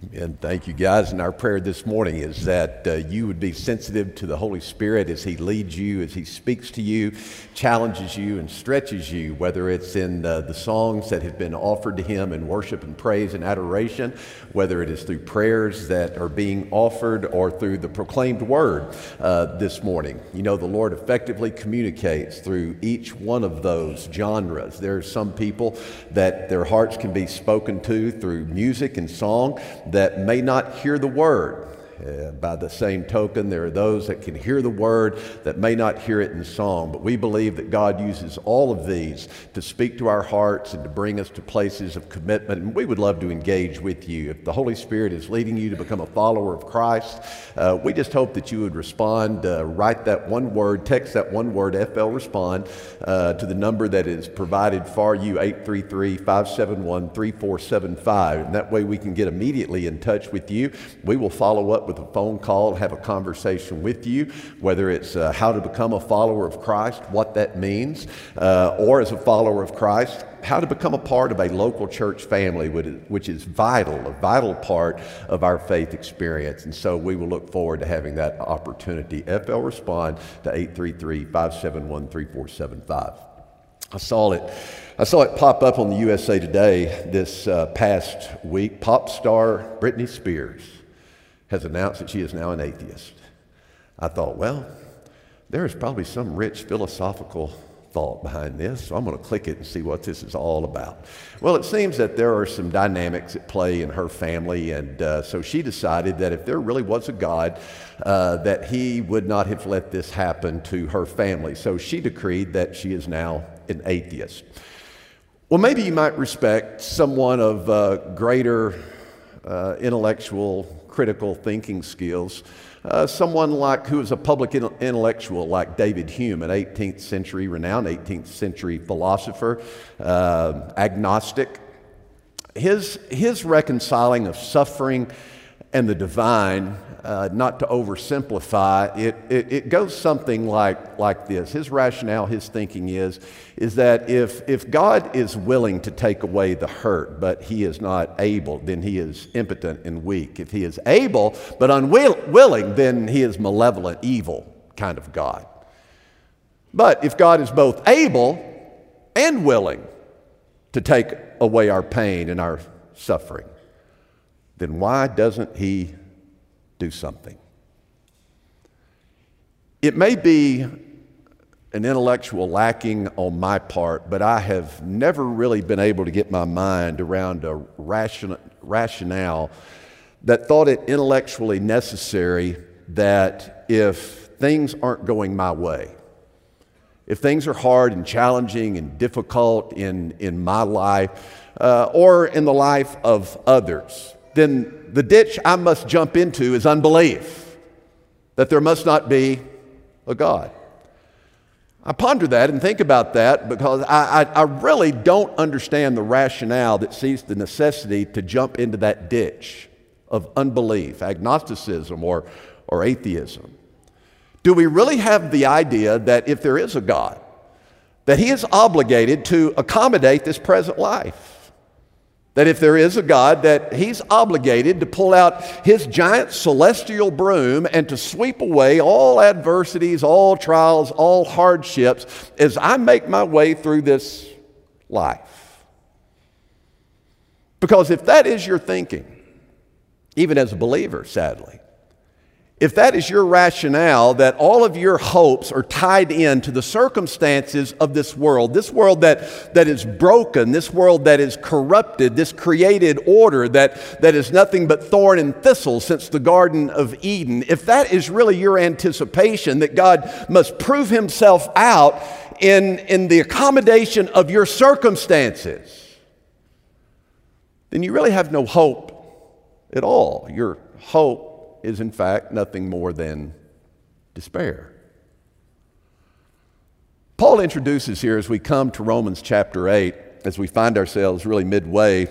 And thank you, guys. And our prayer this morning is that you would be sensitive to the Holy Spirit as He leads you, as He speaks to you, challenges you, and stretches you, whether it's in the songs that have been offered to Him in worship and praise and adoration, whether it is through prayers that are being offered or through the proclaimed word this morning. You know, the Lord effectively communicates through each one of those genres. There are some people that their hearts can be spoken to through music and song that may not hear the word. By the same token, there are those that can hear the word that may not hear it in song. But we believe that God uses all of these to speak to our hearts and to bring us to places of commitment. And we would love to engage with you. If the Holy Spirit is leading you to become a follower of Christ, we just hope that you would respond. Write that one word, text that one word, FL Respond, to the number that is provided for you, 833-571-3475. And that way we can get immediately in touch with you. We will follow up with a phone call, have a conversation with you, whether it's how to become a follower of Christ, what that means, or as a follower of Christ, how to become a part of a local church family, which is a vital part of our faith experience. And so we will look forward to having that opportunity. FL Respond to 833-571-3475. I saw it pop up on the USA Today this past week. Pop star Britney Spears has announced that she is now an atheist. I thought, well, there is probably some rich philosophical thought behind this, so I'm going to click it and see what this is all about. Well, it seems that there are some dynamics at play in her family, and so she decided that if there really was a God, that He would not have let this happen to her family. So she decreed that she is now an atheist. Well, maybe you might respect someone of greater intellectual, critical thinking skills. Someone who was a public intellectual like David Hume, an renowned 18th century philosopher, agnostic. His reconciling of suffering and the divine, not to oversimplify, it goes something like this. His rationale, his thinking is that if God is willing to take away the hurt, but He is not able, then He is impotent and weak. If He is able but unwilling, then He is malevolent, evil kind of God. But if God is both able and willing to take away our pain and our suffering, then why doesn't He do something? It may be an intellectual lacking on my part, but I have never really been able to get my mind around a rationale that thought it intellectually necessary that if things aren't going my way, if things are hard and challenging and difficult in my life or in the life of others, then the ditch I must jump into is unbelief, that there must not be a God. I ponder that and think about that because I really don't understand the rationale that sees the necessity to jump into that ditch of unbelief, agnosticism, or atheism. Do we really have the idea that if there is a God, that He is obligated to accommodate this present life? That if there is a God, that He's obligated to pull out His giant celestial broom and to sweep away all adversities, all trials, all hardships as I make my way through this life? Because if that is your thinking, even as a believer, sadly, if that is your rationale, that all of your hopes are tied into the circumstances of this world that is broken, this world that is corrupted, this created order that is nothing but thorn and thistle since the Garden of Eden, if that is really your anticipation that God must prove Himself out in the accommodation of your circumstances, then you really have no hope at all. Your hope is in fact nothing more than despair. Paul introduces here, as we come to Romans chapter 8, as we find ourselves really midway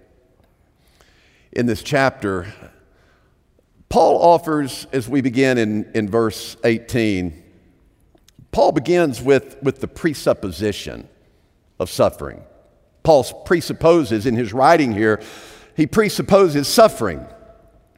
in this chapter, Paul offers, as we begin in verse 18, Paul begins with the presupposition of suffering. Paul presupposes in his writing here, he presupposes suffering.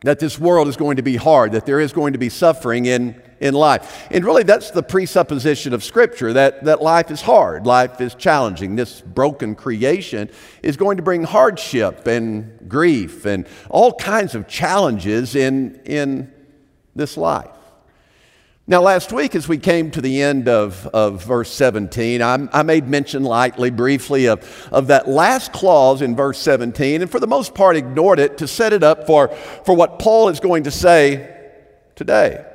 that this world is going to be hard, that there is going to be suffering in life. And really, that's the presupposition of Scripture, that life is hard, life is challenging. This broken creation is going to bring hardship and grief and all kinds of challenges in this life. Now, last week, as we came to the end of verse 17, I made mention lightly, briefly, of that last clause in verse 17, and for the most part ignored it to set it up for what Paul is going to say today.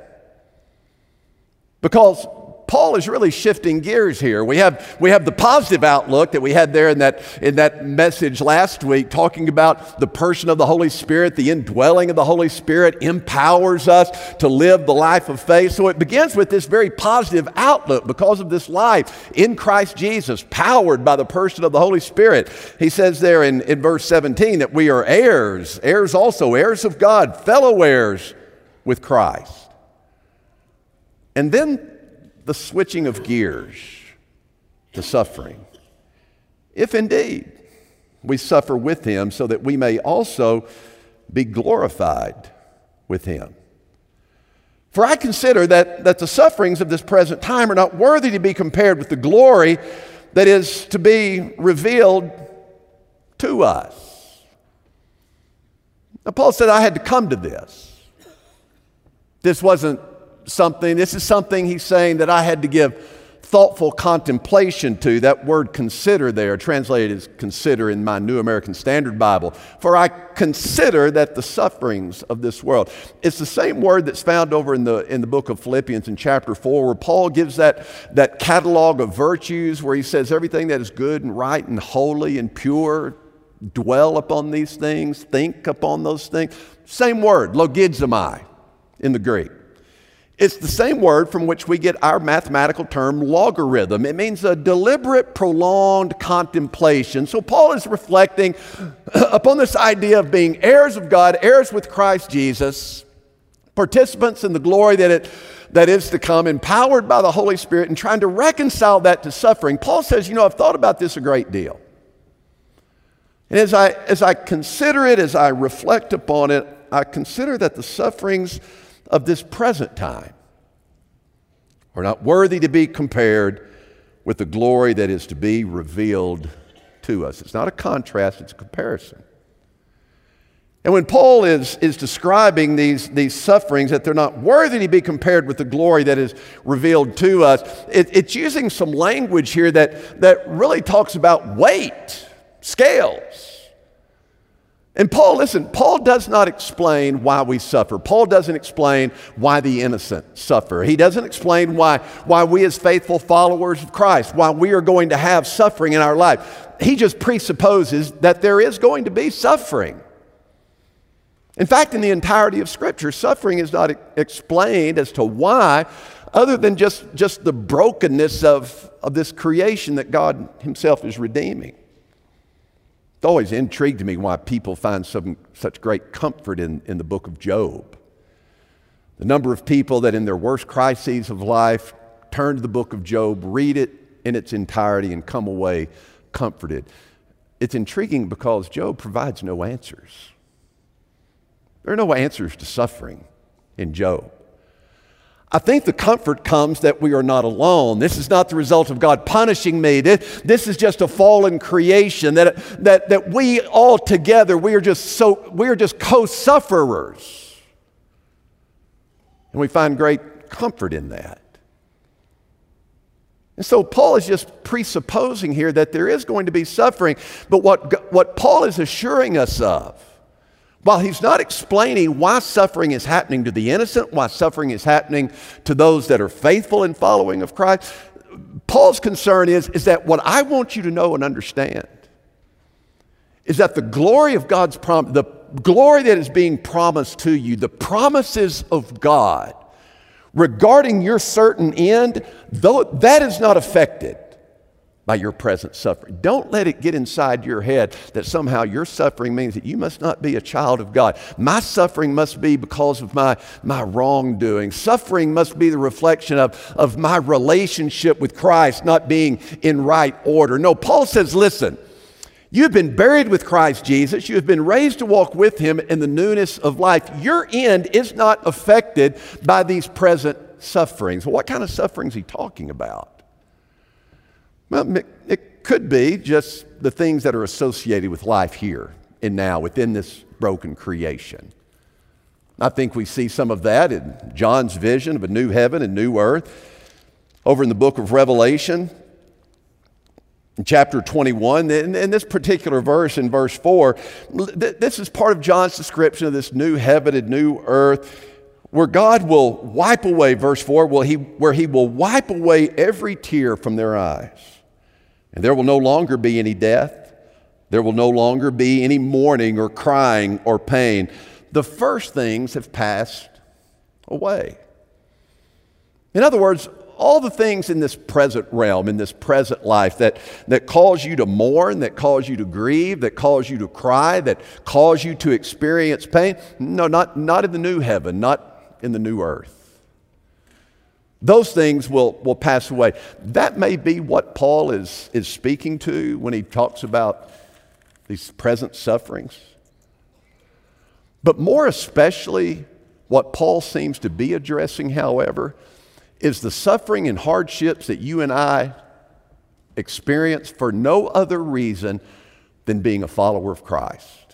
Because Paul is really shifting gears here. We have the positive outlook that we had there in that message last week, talking about the person of the Holy Spirit, the indwelling of the Holy Spirit empowers us to live the life of faith. So it begins with this very positive outlook because of this life in Christ Jesus, powered by the person of the Holy Spirit. He says there in verse 17 that we are heirs also, heirs of God, fellow heirs with Christ. And then the switching of gears to suffering. If indeed we suffer with him so that we may also be glorified with him. For I consider that the sufferings of this present time are not worthy to be compared with the glory that is to be revealed to us. Now, Paul said, I had to come to this. This is something he's saying that I had to give thoughtful contemplation to. That word consider there, translated as consider in my New American Standard Bible. For I consider that the sufferings of this world. It's the same word that's found over in the book of Philippians in chapter 4, where Paul gives that catalog of virtues, where he says everything that is good and right and holy and pure, dwell upon these things, think upon those things. Same word, logizomai in the Greek. It's the same word from which we get our mathematical term logarithm. It means a deliberate, prolonged contemplation. So Paul is reflecting upon this idea of being heirs of God, heirs with Christ Jesus, participants in the glory that is to come, empowered by the Holy Spirit, and trying to reconcile that to suffering. Paul says, I've thought about this a great deal. And as I consider it, as I reflect upon it, I consider that the sufferings of this present time are not worthy to be compared with the glory that is to be revealed to us. It's not a contrast, it's a comparison. And when Paul is describing these sufferings, that they're not worthy to be compared with the glory that is revealed to us, it's using some language here that really talks about weight, scales. And Paul does not explain why we suffer. Paul doesn't explain why the innocent suffer. He doesn't explain why we as faithful followers of Christ, why we are going to have suffering in our life. He just presupposes that there is going to be suffering. In fact, in the entirety of Scripture, suffering is not explained as to why, other than just the brokenness of this creation that God himself is redeeming. It's always intrigued me why people find such great comfort in the book of Job. The number of people that in their worst crises of life turn to the book of Job, read it in its entirety, and come away comforted. It's intriguing because Job provides no answers. There are no answers to suffering in Job. I think the comfort comes that we are not alone. This is not the result of God punishing me. This is just a fallen creation that we all together, we are just co-sufferers. And we find great comfort in that. And so Paul is just presupposing here that there is going to be suffering, but what Paul is assuring us of, while he's not explaining why suffering is happening to the innocent, why suffering is happening to those that are faithful in following of Christ, Paul's concern is that what I want you to know and understand is that the glory of God's promise, the glory that is being promised to you, the promises of God regarding your certain end, though that is not affected by your present suffering. Don't let it get inside your head that somehow your suffering means that you must not be a child of God. My suffering must be because of my wrongdoing. Suffering must be the reflection of my relationship with Christ not being in right order. No, Paul says, listen, You have been buried with Christ Jesus. You have been raised to walk with him in the newness of life. Your end is not affected by these present sufferings. Well, what kind of suffering is he talking about? Well, it could be just the things that are associated with life here and now within this broken creation. I think we see some of that in John's vision of a new heaven and new earth. Over in the book of Revelation, in chapter 21, in this particular verse, in verse 4, this is part of John's description of this new heaven and new earth, where God will wipe away, verse 4, where he will wipe away every tear from their eyes. And there will no longer be any death. There will no longer be any mourning or crying or pain. The first things have passed away. In other words, all the things in this present realm, in this present life that cause you to mourn, that cause you to grieve, that cause you to cry, that cause you to experience pain, no, not in the new heaven, not in the new earth. Those things will pass away. That may be what Paul is speaking to when he talks about these present sufferings. But more especially, what Paul seems to be addressing, however, is the suffering and hardships that you and I experience for no other reason than being a follower of Christ.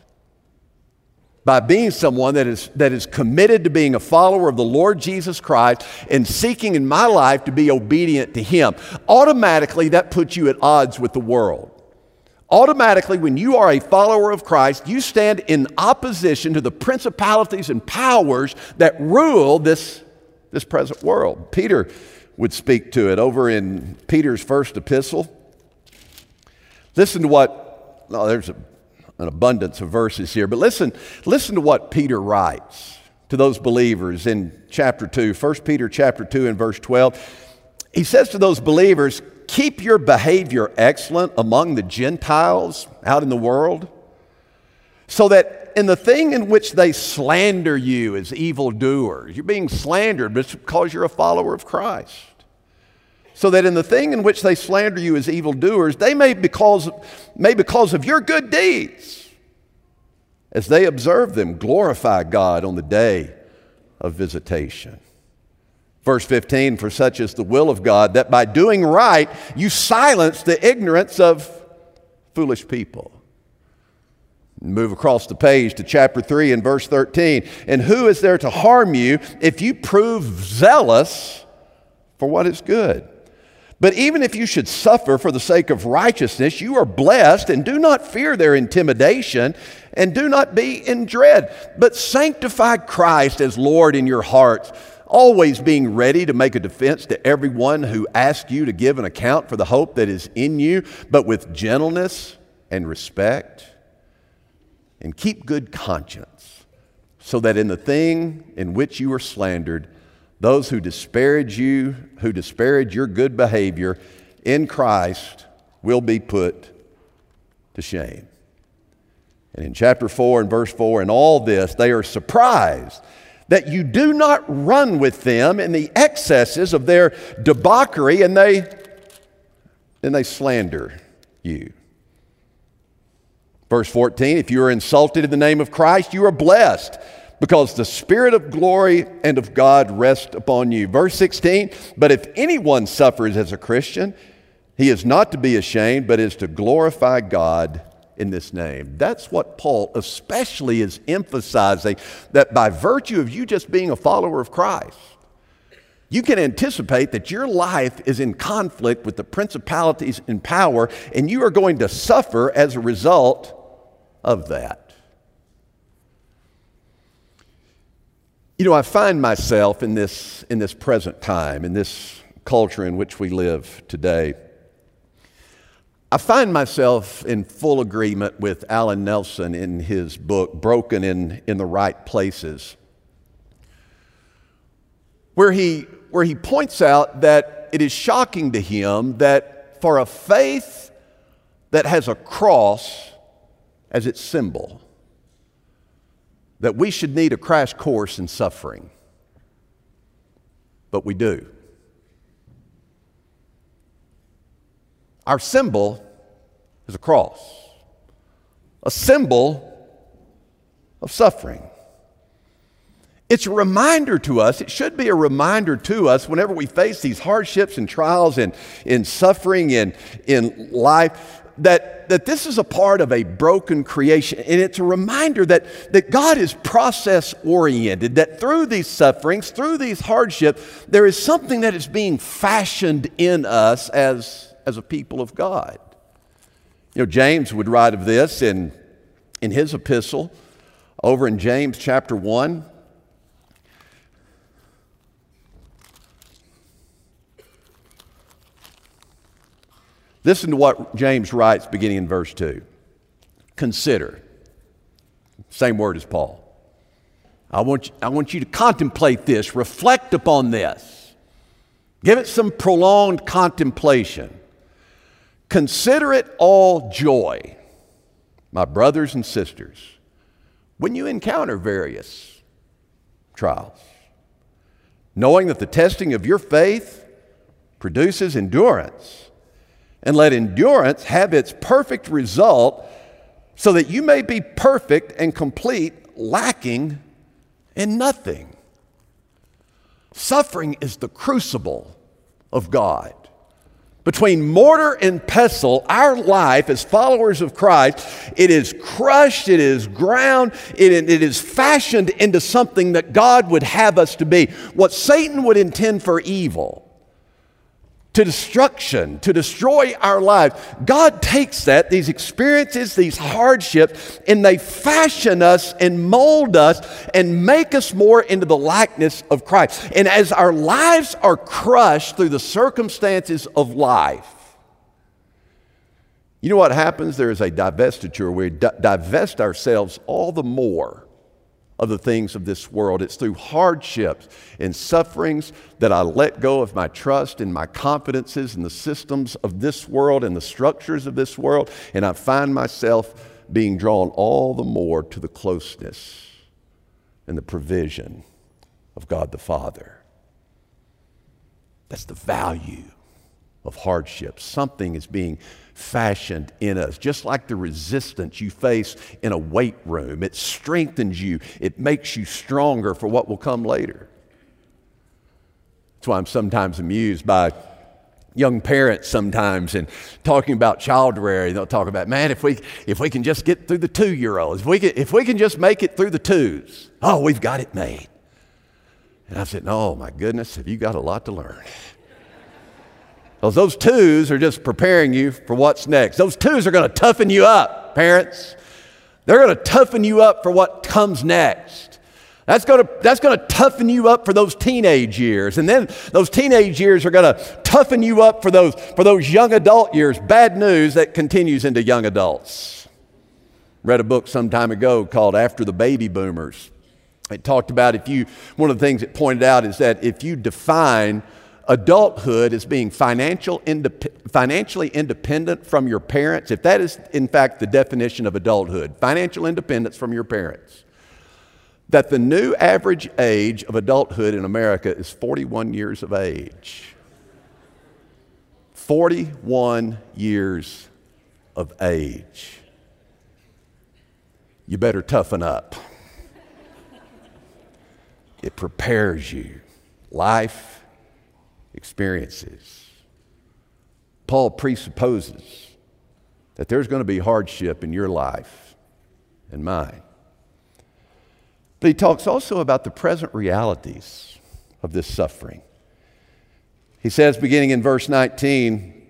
By being someone that is committed to being a follower of the Lord Jesus Christ and seeking in my life to be obedient to him, automatically that puts you at odds with the world. Automatically, when you are a follower of Christ, you stand in opposition to the principalities and powers that rule this present world. Peter would speak to it over in Peter's first epistle. Listen to what, there's an abundance of verses here, but listen to what Peter writes to those believers in chapter 2, 1 Peter chapter 2 and verse 12. He says to those believers, keep your behavior excellent among the Gentiles out in the world, so that in the thing in which they slander you as evildoers, you're being slandered because you're a follower of Christ. So that in the thing in which they slander you as evildoers, they may because of your good deeds, as they observe them, glorify God on the day of visitation. Verse 15, for such is the will of God, that by doing right, you silence the ignorance of foolish people. Move across the page to chapter 3 and verse 13. And who is there to harm you if you prove zealous for what is good? But even if you should suffer for the sake of righteousness, you are blessed, and do not fear their intimidation, and do not be in dread, but sanctify Christ as Lord in your hearts, always being ready to make a defense to everyone who asks you to give an account for the hope that is in you, but with gentleness and respect. And keep good conscience, so that in the thing in which you are slandered, those who disparage you, who disparage your good behavior in Christ, will be put to shame. And in chapter 4 and verse 4, in all this, they are surprised that you do not run with them in the excesses of their debauchery, and they slander you. Verse 14, if you are insulted in the name of Christ, you are blessed, because the Spirit of glory and of God rests upon you. Verse 16, but if anyone suffers as a Christian, he is not to be ashamed, but is to glorify God in this name. That's what Paul especially is emphasizing, that by virtue of you just being a follower of Christ, you can anticipate that your life is in conflict with the principalities and power, and you are going to suffer as a result of that. You know, I find myself in this present time, in this culture in which we live today, I find myself in full agreement with Alan Nelson in his book, Broken in the Right Places, where he points out that it is shocking to him that for a faith that has a cross as its symbol, that we should need a crash course in suffering. But we do. Our symbol is a cross. a symbol of suffering. It's a reminder to us, it should be a reminder to us whenever we face these hardships and trials and in suffering in life, that this is a part of a broken creation. And it's a reminder that God is process-oriented, that through these sufferings, through these hardships, there is something that is being fashioned in us as a people of God. You know, James would write of this in his epistle over in James chapter 1. Listen to what James writes beginning in verse 2. Consider. Same word as Paul. I want you to contemplate this, reflect upon this. Give it some prolonged contemplation. Consider it all joy, my brothers and sisters, when you encounter various trials, knowing that the testing of your faith produces endurance. And let endurance have its perfect result so that you may be perfect and complete, lacking in nothing. Suffering is the crucible of God. Between mortar and pestle, our life as followers of Christ, it is crushed, it is ground, it is fashioned into something that God would have us to be. What Satan would intend for evil, to destruction, to destroy our lives. God takes that, these experiences, these hardships, and they fashion us and mold us and make us more into the likeness of Christ. And as our lives are crushed through the circumstances of life, you know what happens? There is a divestiture where we divest ourselves all the more of the things of this world. It's through hardships and sufferings that I let go of my trust and my confidences in the systems of this world and the structures of this world, and I find myself being drawn all the more to the closeness and the provision of God the Father. That's the value of hardship. Something is being fashioned in us, just like the resistance you face in a weight room. It strengthens you. It makes you stronger for what will come later. That's why I'm sometimes amused by young parents sometimes and talking about child rearing. They'll talk about, man, if we can just get through the 2-year-olds, if we can just make it through the 2s, oh, we've got it made. And I said, oh my goodness, have you got a lot to learn? Because those 2s are just preparing you for what's next. Those 2s are going to toughen you up, parents. They're going to toughen you up for what comes next. That's going to toughen you up for those teenage years. And then those teenage years are going to toughen you up for those young adult years. Bad news that continues into young adults. Read a book some time ago called After the Baby Boomers. It talked about one of the things it pointed out is that if you define adulthood as being financially independent from your parents, if that is in fact the definition of adulthood, financial independence from your parents, that the new average age of adulthood in America is 41 years of age. 41 years of age. You better toughen up. It prepares you. Life experiences. Paul presupposes that there's going to be hardship in your life and mine. But he talks also about the present realities of this suffering. He says, beginning in verse 19,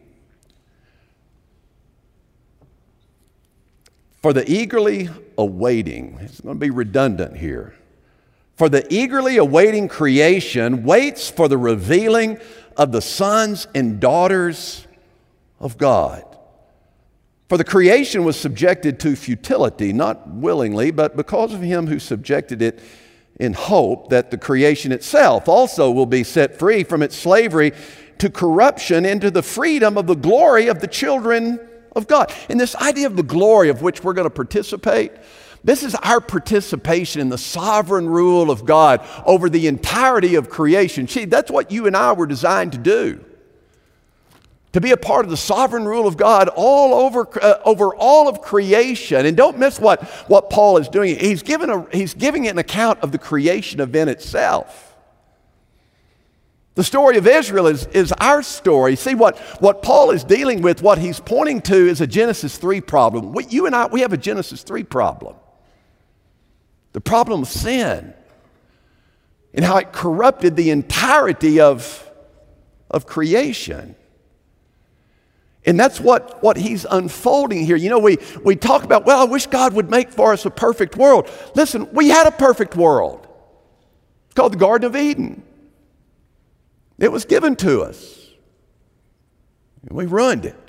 for the eagerly awaiting, it's going to be redundant here, for the eagerly awaiting creation waits for the revealing of the sons and daughters of God. For the creation was subjected to futility, not willingly, but because of him who subjected it in hope that the creation itself also will be set free from its slavery to corruption into the freedom of the glory of the children of God. And this idea of the glory of which we're going to participate, this is our participation in the sovereign rule of God over the entirety of creation. See, that's what you and I were designed to do. to be a part of the sovereign rule of God over all of creation. And don't miss what Paul is doing. He's giving an account of the creation event itself. The story of Israel is our story. See, what Paul is dealing with, what he's pointing to is a Genesis 3 problem. You and I, we have a Genesis 3 problem. The problem of sin and how it corrupted the entirety of creation. And that's what he's unfolding here. You know, we talk about, well, I wish God would make for us a perfect world. Listen, we had a perfect world. It's called the Garden of Eden. It was given to us. We ruined it.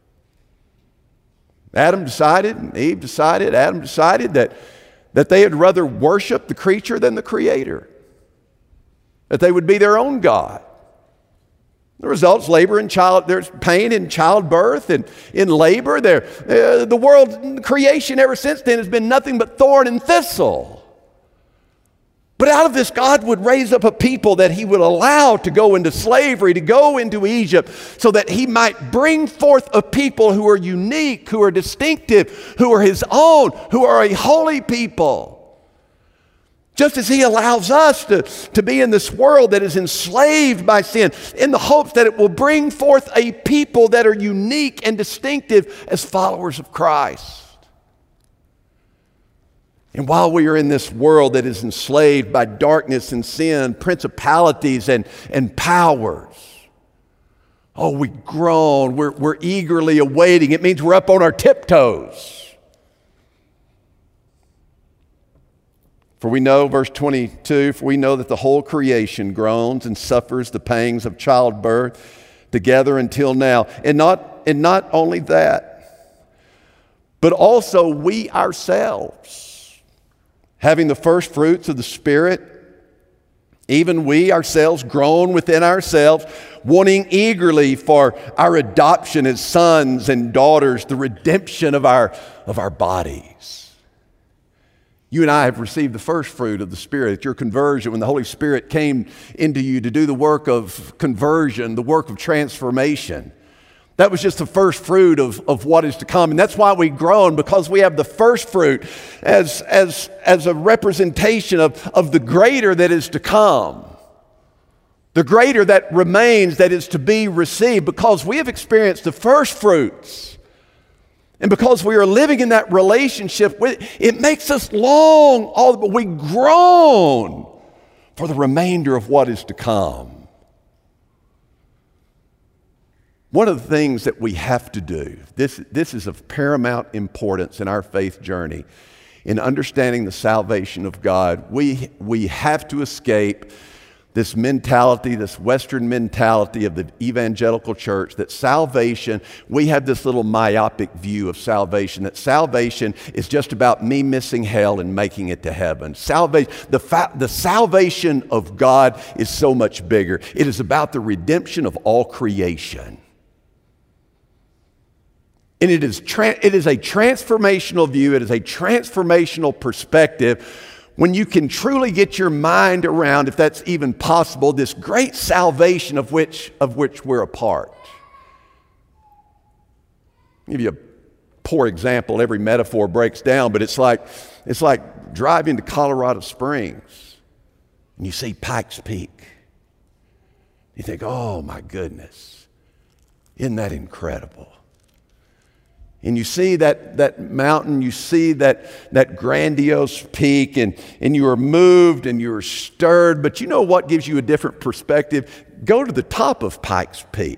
Adam decided, and Eve decided, Adam decided that they had rather worship the creature than the Creator. That they would be their own God. The results, there's pain in childbirth and in labor. The world, creation ever since then has been nothing but thorn and thistle. But out of this, God would raise up a people that He would allow to go into slavery, to go into Egypt, so that He might bring forth a people who are unique, who are distinctive, who are His own, who are a holy people. Just as He allows us to be in this world that is enslaved by sin, in the hopes that it will bring forth a people that are unique and distinctive as followers of Christ. And while we are in this world that is enslaved by darkness and sin, principalities and powers, we groan, we're eagerly awaiting. It means we're up on our tiptoes. For we know, verse 22, for we know that the whole creation groans and suffers the pangs of childbirth together until now. And not only that, but also we ourselves, having the first fruits of the Spirit, even we ourselves groan within ourselves, wanting eagerly for our adoption as sons and daughters, the redemption of our bodies. You and I have received the first fruit of the Spirit at your conversion when the Holy Spirit came into you to do the work of conversion, the work of transformation. That was just the first fruit of what is to come. And that's why we groan, because we have the first fruit as a representation of the greater that is to come. The greater that remains, that is to be received, because we have experienced the first fruits. And because we are living in that relationship, it makes us long, but we groan for the remainder of what is to come. One of the things that we have to do, this is of paramount importance in our faith journey, in understanding the salvation of God, we have to escape this mentality, this Western mentality of the evangelical church, that salvation, we have this little myopic view of salvation, that salvation is just about me missing hell and making it to heaven. The salvation of God is so much bigger. It is about the redemption of all creation. And it is a transformational view, it is a transformational perspective when you can truly get your mind around, if that's even possible, this great salvation of which we're a part. I'll give you a poor example. Every metaphor breaks down, but it's like driving to Colorado Springs and you see Pikes Peak. You think, oh my goodness, isn't that incredible? And you see that mountain, you see that grandiose peak, and you are moved and you are stirred. But you know what gives you a different perspective? Go to the top of Pikes Peak.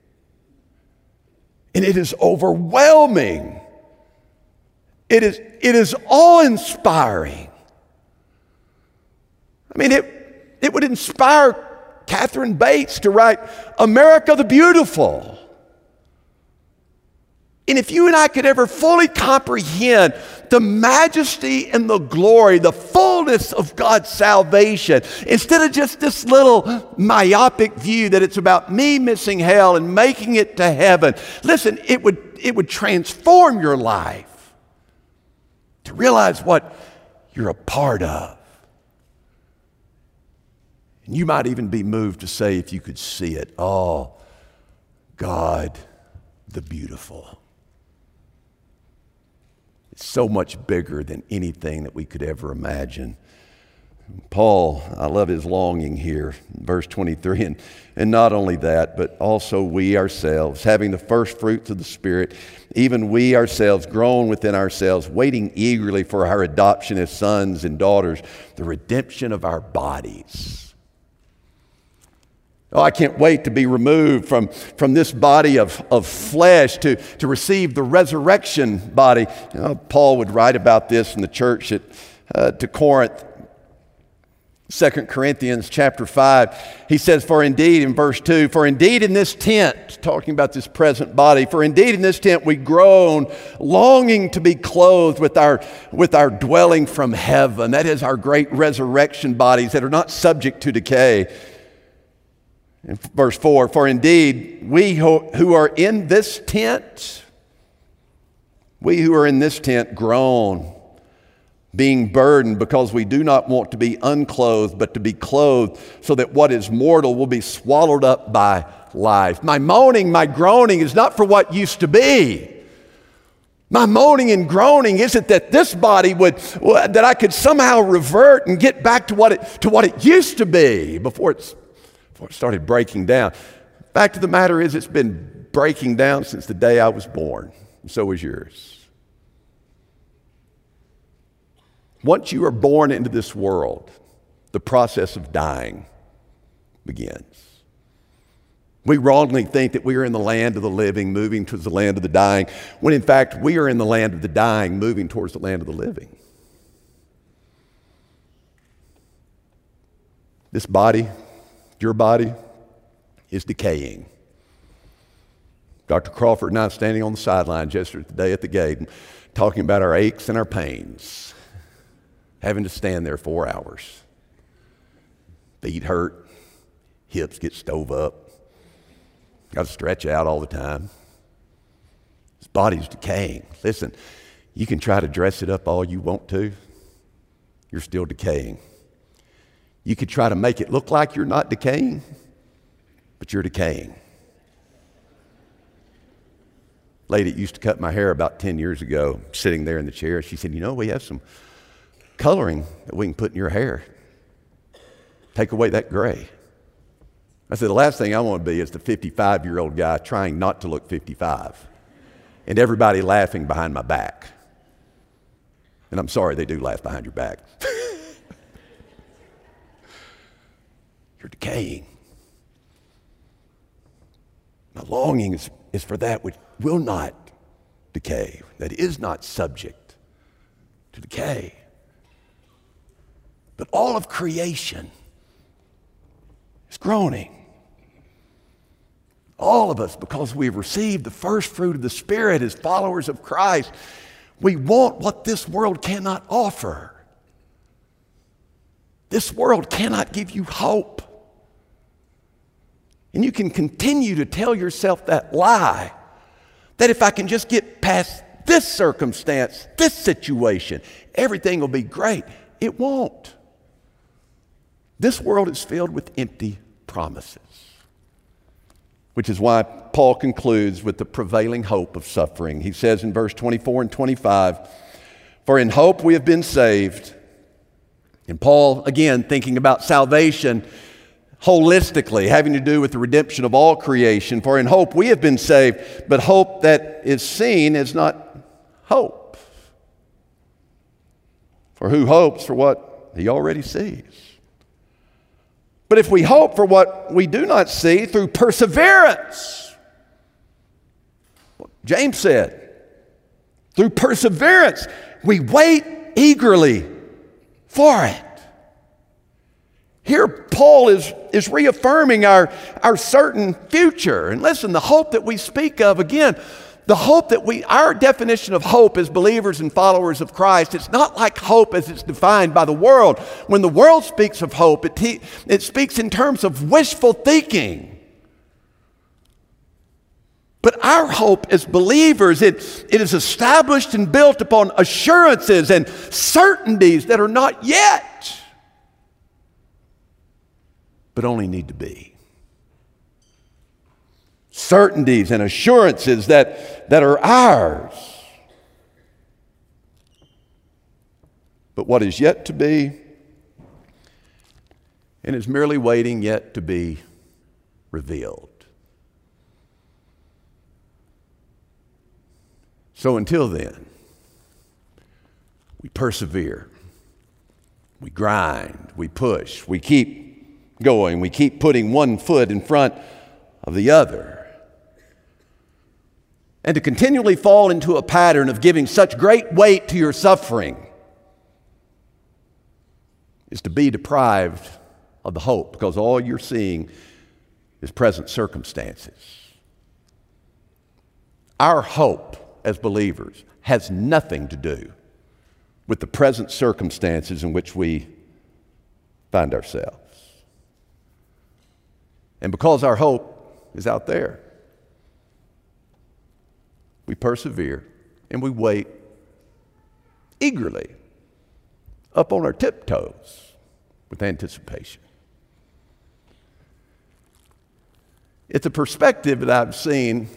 And it is overwhelming. It is awe-inspiring. I mean, it would inspire Catherine Bates to write America the Beautiful. And if you and I could ever fully comprehend the majesty and the glory, the fullness of God's salvation, instead of just this little myopic view that it's about me missing hell and making it to heaven, listen, it would transform your life to realize what you're a part of. And you might even be moved to say, if you could see it, oh, God the beautiful. It's so much bigger than anything that we could ever imagine. Paul, I love his longing here, verse 23, and not only that, but also we ourselves, having the first fruits of the Spirit, even we ourselves, grown within ourselves, waiting eagerly for our adoption as sons and daughters, the redemption of our bodies. Oh, I can't wait to be removed from this body of flesh to receive the resurrection body. Paul would write about this in the church to Corinth. 2 Corinthians chapter 5, he says, for indeed, in verse 2, for indeed in this tent, talking about this present body, for indeed in this tent we groan, longing to be clothed with our dwelling from heaven. That is our great resurrection bodies that are not subject to decay. In verse 4, for indeed we who are in this tent, groan, being burdened, because we do not want to be unclothed, but to be clothed, so that what is mortal will be swallowed up by life. My moaning, my groaning is not for what used to be. My moaning and groaning isn't that this body that I could somehow revert and get back to what it used to be before it started breaking down. Fact of the matter is, it's been breaking down since the day I was born, and so is yours. Once you are born into this world, the process of dying begins. We wrongly think that we are in the land of the living, moving towards the land of the dying, when in fact we are in the land of the dying, moving towards the land of the living. This body, your body, is decaying. Dr. Crawford and I standing on the sidelines yesterday at the gate, talking about our aches and our pains. Having to stand there 4 hours. Feet hurt, hips get stove up. Got to stretch out all the time. His body's decaying. Listen, you can try to dress it up all you want to. You're still decaying. You could try to make it look like you're not decaying, but you're decaying. Lady that used to cut my hair about 10 years ago, sitting there in the chair, she said, we have some coloring that we can put in your hair. Take away that gray. I said, the last thing I want to be is the 55-year-old guy trying not to look 55 and everybody laughing behind my back. And I'm sorry, they do laugh behind your back. You're decaying. My longing is for that which will not decay, that is not subject to decay. But all of creation is groaning. All of us, because we've received the first fruit of the Spirit as followers of Christ, we want what this world cannot offer. This world cannot give you hope. And you can continue to tell yourself that lie, that if I can just get past this circumstance, this situation, everything will be great. It won't. This world is filled with empty promises, which is why Paul concludes with the prevailing hope of suffering. He says in verse 24 and 25, for in hope we have been saved. And Paul, again, thinking about salvation holistically, having to do with the redemption of all creation. For in hope we have been saved, but hope that is seen is not hope. For who hopes for what he already sees? But if we hope for what we do not see through perseverance, James said, through perseverance, we wait eagerly for it. Here, Paul is reaffirming our certain future. And listen, the hope that we speak of, again, the hope that our definition of hope as believers and followers of Christ, it's not like hope as it's defined by the world. When the world speaks of hope, it speaks in terms of wishful thinking. But our hope as believers, it is established and built upon assurances and certainties that are not yet, but only need to be. certainties and assurances that are ours. But what is yet to be and is merely waiting yet to be revealed. So until then, we persevere, we grind, we push, we keep going, we keep putting one foot in front of the other. And to continually fall into a pattern of giving such great weight to your suffering is to be deprived of the hope, because all you're seeing is present circumstances. Our hope as believers has nothing to do with the present circumstances in which we find ourselves. And because our hope is out there, we persevere and we wait eagerly up on our tiptoes with anticipation. It's a perspective that I've seen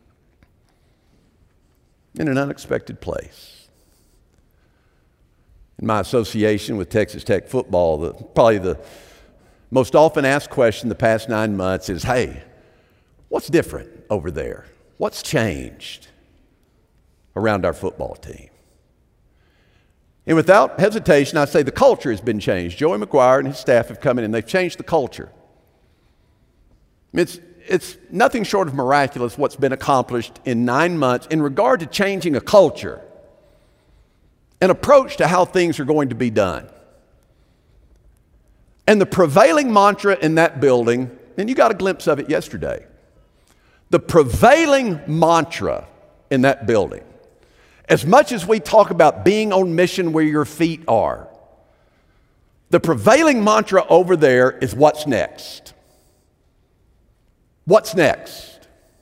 in an unexpected place. In my association with Texas Tech football, probably the most often asked question the past 9 months is, hey, what's different over there? What's changed around our football team? And without hesitation, I say the culture has been changed. Joey McGuire and his staff have come in and they've changed the culture. It's nothing short of miraculous what's been accomplished in 9 months in regard to changing a culture, an approach to how things are going to be done. And the prevailing mantra in that building, and you got a glimpse of it yesterday, the prevailing mantra in that building, as much as we talk about being on mission where your feet are, the prevailing mantra over there is what's next. What's next?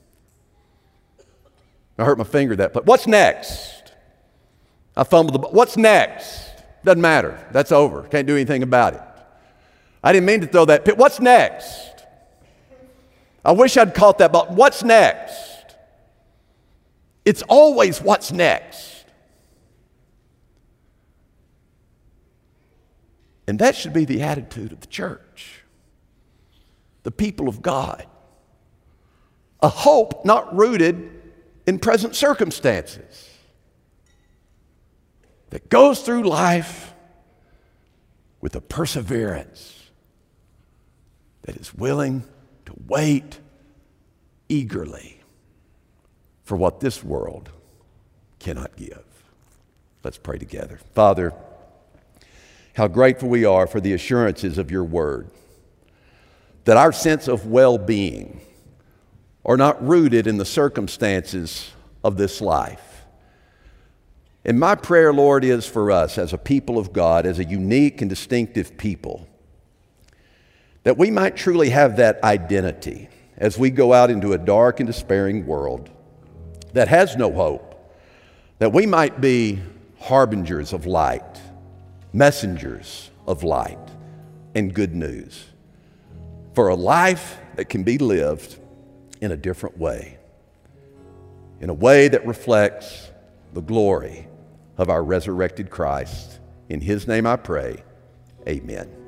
I hurt my finger that place. What's next? I fumbled the ball. What's next? Doesn't matter. That's over. Can't do anything about it. I didn't mean to throw that pitch. What's next? I wish I'd caught that ball. What's next? It's always what's next. And that should be the attitude of the church, the people of God. A hope not rooted in present circumstances, that goes through life with a perseverance that is willing to wait eagerly for what this world cannot give. Let's pray together. Father, how grateful we are for the assurances of your word, that our sense of well-being are not rooted in the circumstances of this life. And my prayer, Lord, is for us as a people of God, as a unique and distinctive people, that we might truly have that identity as we go out into a dark and despairing world that has no hope, that we might be harbingers of light, messengers of light and good news for a life that can be lived in a different way, in a way that reflects the glory of our resurrected Christ. In his name I pray, amen.